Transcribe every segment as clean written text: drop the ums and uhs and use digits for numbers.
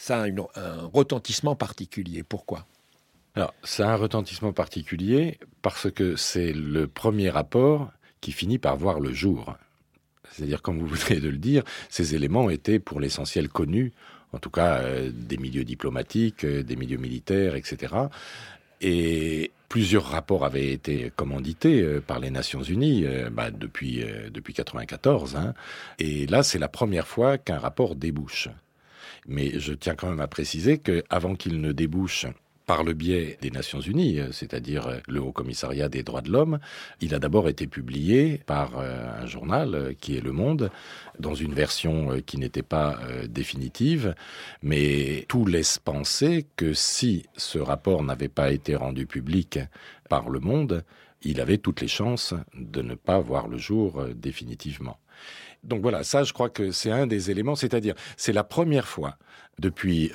ça a un retentissement particulier. Pourquoi ? Alors, ça a un retentissement particulier parce que c'est le premier rapport qui finit par voir le jour. C'est-à-dire, comme vous venez de le dire, ces éléments étaient pour l'essentiel connus, en tout cas des milieux diplomatiques, des milieux militaires, etc. Et plusieurs rapports avaient été commandités par les Nations Unies depuis 1994. Et là, c'est la première fois qu'un rapport débouche. Mais je tiens quand même à préciser qu'avant qu'il ne débouche par le biais des Nations Unies, c'est-à-dire le Haut-Commissariat des droits de l'homme, il a d'abord été publié par un journal qui est Le Monde, dans une version qui n'était pas définitive, mais tout laisse penser que si ce rapport n'avait pas été rendu public par Le Monde, il avait toutes les chances de ne pas voir le jour définitivement. Donc voilà, ça je crois que c'est un des éléments, c'est-à-dire c'est la première fois depuis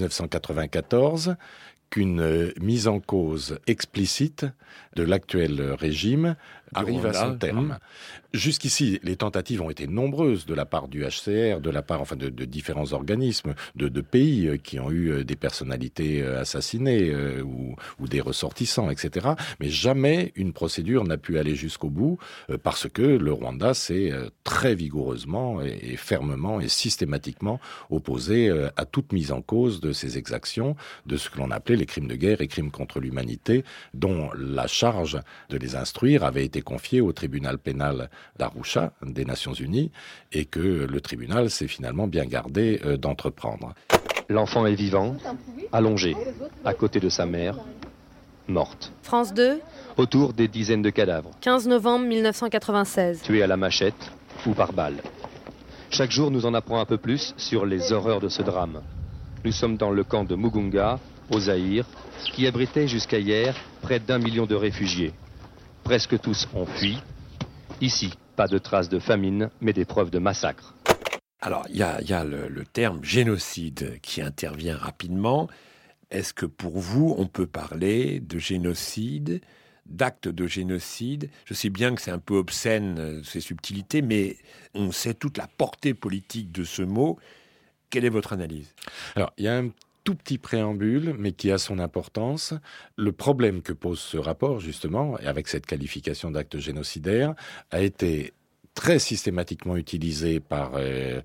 1994 qu'une mise en cause explicite de l'actuel régime arrive à son terme. Jusqu'ici, les tentatives ont été nombreuses de la part du HCR, de la part de différents organismes, de pays qui ont eu des personnalités assassinées ou des ressortissants, etc. Mais jamais une procédure n'a pu aller jusqu'au bout parce que le Rwanda s'est très vigoureusement et fermement et systématiquement opposé à toute mise en cause de ces exactions, de ce que l'on appelait les crimes de guerre et crimes contre l'humanité, dont la charge de les instruire avait été confiée au tribunal pénal d'Arusha des Nations Unies et que le tribunal s'est finalement bien gardé d'entreprendre. L'enfant est vivant, allongé, à côté de sa mère, morte. France 2. Autour des dizaines de cadavres. 15 novembre 1996. Tués à la machette ou par balle. Chaque jour nous en apprend un peu plus sur les horreurs de ce drame. Nous sommes dans le camp de Mugunga, au Zaïre, qui abritait jusqu'à hier près d'1 million de réfugiés. Presque tous ont fui. Ici, pas de traces de famine, mais des preuves de massacre. Alors, il y a le terme génocide qui intervient rapidement. Est-ce que pour vous, on peut parler de génocide, d'actes de génocide ? Je sais bien que c'est un peu obscène, ces subtilités, mais on sait toute la portée politique de ce mot. Quelle est votre analyse ? Alors, il y a un tout petit préambule, mais qui a son importance. Le problème que pose ce rapport, justement, et avec cette qualification d'acte génocidaire, a été très systématiquement utilisé par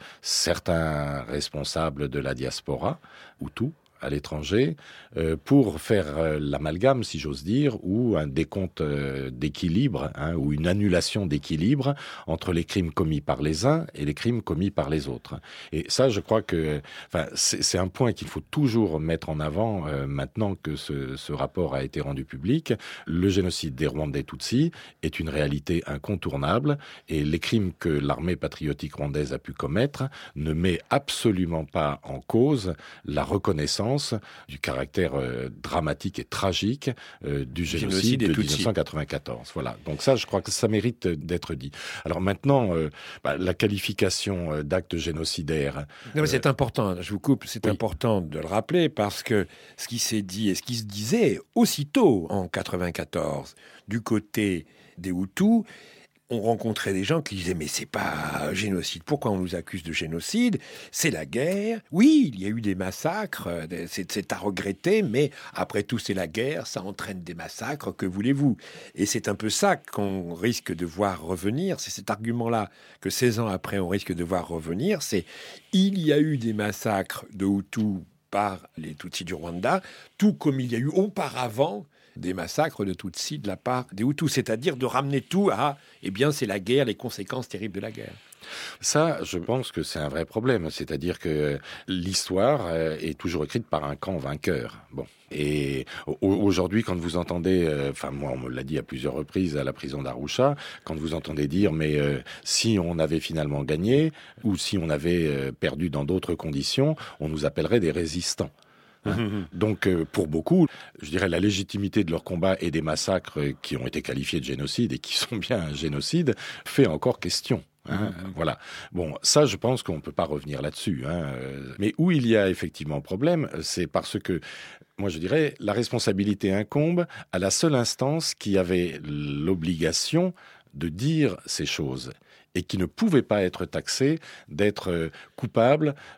certains responsables de la diaspora, Hutus, à l'étranger, pour faire l'amalgame, si j'ose dire, ou un décompte d'équilibre, ou une annulation d'équilibre entre les crimes commis par les uns et les crimes commis par les autres. Et ça, je crois que c'est un point qu'il faut toujours mettre en avant maintenant que ce rapport a été rendu public. Le génocide des Rwandais Tutsis est une réalité incontournable et les crimes que l'armée patriotique rwandaise a pu commettre ne met absolument pas en cause la reconnaissance du caractère dramatique et tragique du génocide de 1994. Voilà. Donc ça, je crois que ça mérite d'être dit. Alors maintenant, la qualification d'acte génocidaire... Non, mais c'est important, je vous coupe, c'est important de le rappeler parce que ce qui s'est dit et ce qui se disait aussitôt en 1994 du côté des Hutus, on rencontrait des gens qui disaient « mais c'est pas génocide, pourquoi on nous accuse de génocide ? C'est la guerre. Oui, il y a eu des massacres, c'est à regretter, mais après tout c'est la guerre, ça entraîne des massacres, que voulez-vous ?» Et c'est un peu ça qu'on risque de voir revenir, c'est cet argument-là que 16 ans après on risque de voir revenir, c'est « il y a eu des massacres de Hutus par les Tutsis du Rwanda, tout comme il y a eu auparavant des massacres de Tutsis de la part des Hutus, c'est-à-dire de ramener tout à, c'est la guerre, les conséquences terribles de la guerre. Ça, je pense que c'est un vrai problème, c'est-à-dire que l'histoire est toujours écrite par un camp vainqueur. Bon. Et aujourd'hui, quand vous entendez, moi on me l'a dit à plusieurs reprises à la prison d'Arusha, quand vous entendez dire mais si on avait finalement gagné ou si on avait perdu dans d'autres conditions, on nous appellerait des résistants. Donc, pour beaucoup, je dirais la légitimité de leur combat et des massacres qui ont été qualifiés de génocide et qui sont bien un génocide fait encore question. Voilà. Bon, ça, je pense qu'on ne peut pas revenir là-dessus. Mais où il y a effectivement problème, c'est parce que, moi je dirais, la responsabilité incombe à la seule instance qui avait l'obligation de dire ces choses et qui ne pouvait pas être taxée d'être coupable